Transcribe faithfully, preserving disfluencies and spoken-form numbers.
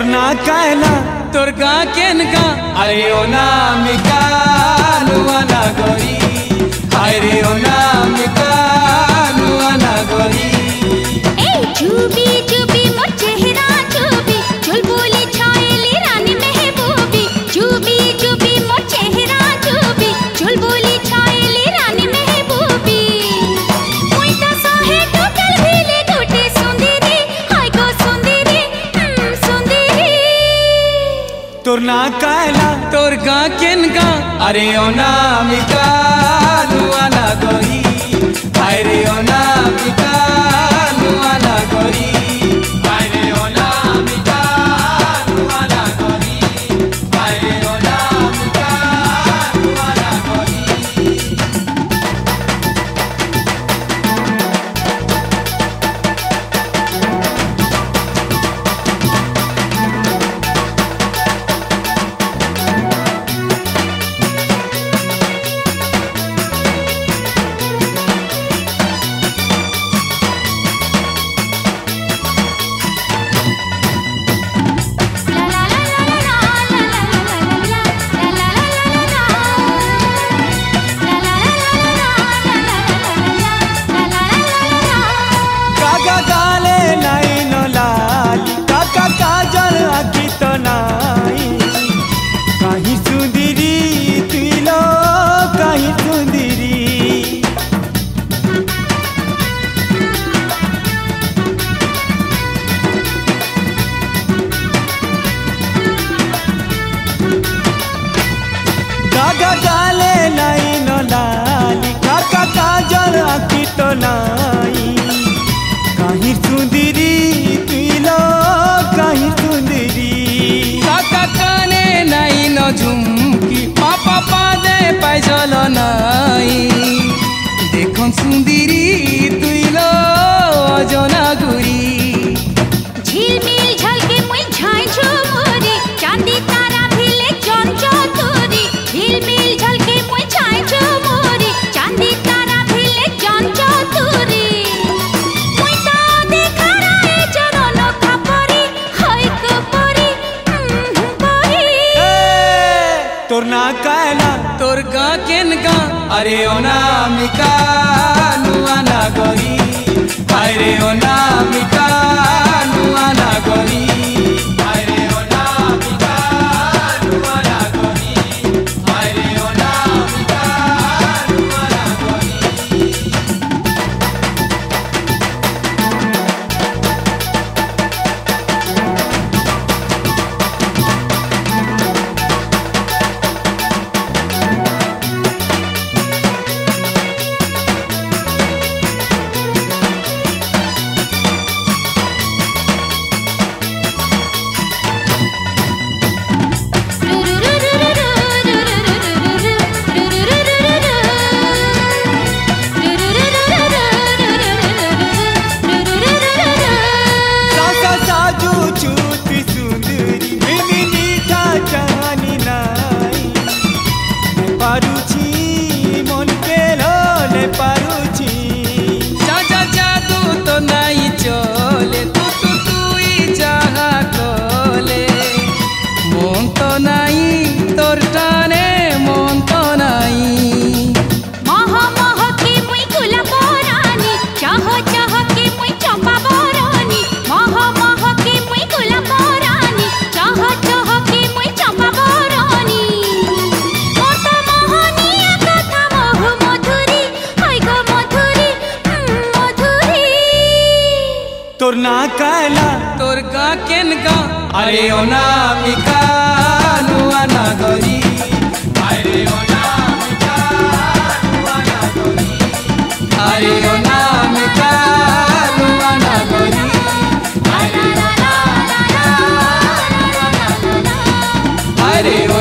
ना कहना तोर गा केन गा अरे ओ नामिका नुआना गोरी हाय रे ओ नामिका नुआना गोरी ए चुबी चुबी मोर चेहरा चुबी चुलबुली छायली रानी महबूबी चुबी चुबी मोर चेहरा चुबी चुलबुली छायली रानी महबूबी मुई ता सहे टोटल भिले टूटे सुंदरी हाय गो सुंदरी हम सुंदरी तोर ना कहना तोर गा केन गा अरे ओ नामिका नुआना गोरी हाय रे ओ नामिका नुआना गोरी हाय रे ओ नामिका नुआना गोरी हाय रे ओ नामिका नुआना गोरी काका गाले नाई नो लाली काका काजल आखी तो नाई कहीं सुंदरी तुलो कहीं सुंदरी काका काने नाई नो झुमकी पापा पादे पैजल नाई देखो सुंदरी तुलो अजना गुरी झिलमिल झलके मुई झाई झुमुरी चांदी तारा भिले चंचतुरी झिलमिल झलके मुई झाई झुमुरी चांदी तारा भिले चंचतुरी मुई ता देखा रे चरण खापरी हाय कपरी परी तोर ना कहना तोर गा केन गा अरे ओ नामिका नुआना गोरी हाय रे ओ नामिका नुआना गोरी हाय रे ओ नामिका नुआना गोरी हाय रे ओ नामिका नुआना गोरी तोर ना कहला तोर गा केन गा अरे ओ नामिका नुआना गोरी हाय रे ओ नामिका नुआना गोरी हाय रे ओ नामिका नुआना गोरी हाय रे ओ नामिका नुआना गोरी हाय रे